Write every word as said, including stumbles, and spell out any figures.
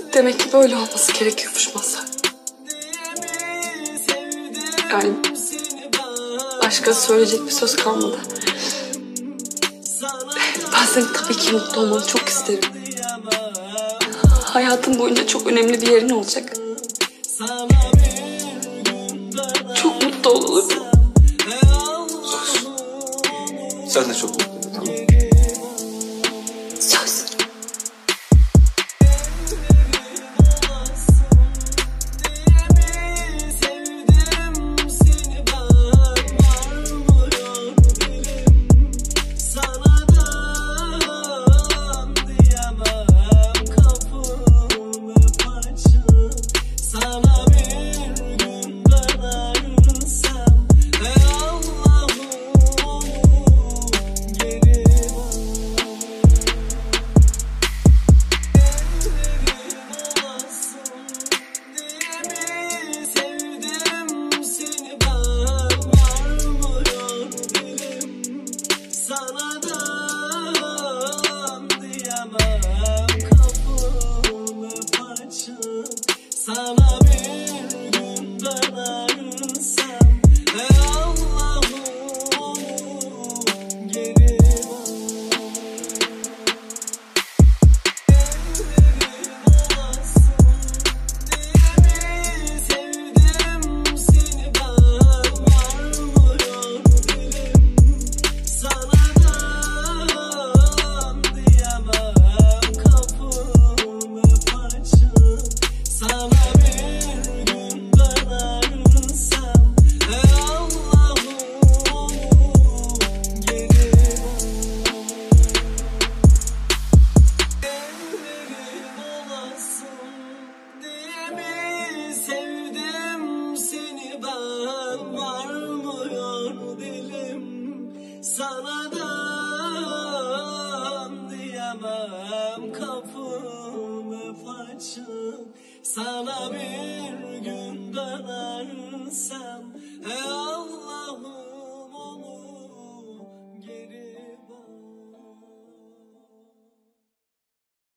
Demek ki böyle olması gerekiyormuş Mazhar. Yani başka söyleyecek bir söz kalmadı. Ben senin tabii ki mutlu olmanı çok isterim. Hayatım boyunca çok önemli bir yerin olacak. Çok mutlu olalım. Söz. Sen de çok mutlu ol, tamam mı? Söz. Sana bir gün dönersem ey Allah'ım geri ellerim olasın diye mi sevdim seni ben varmıyor dilim sana da diyemem kapım hep açık sana bir gün dönersem ey Allah'ım geri ellerim olasın diye mi sevdim seni ben varmıyor dilim sana da diyemem kapım hep açık sana bir gün dönersem ey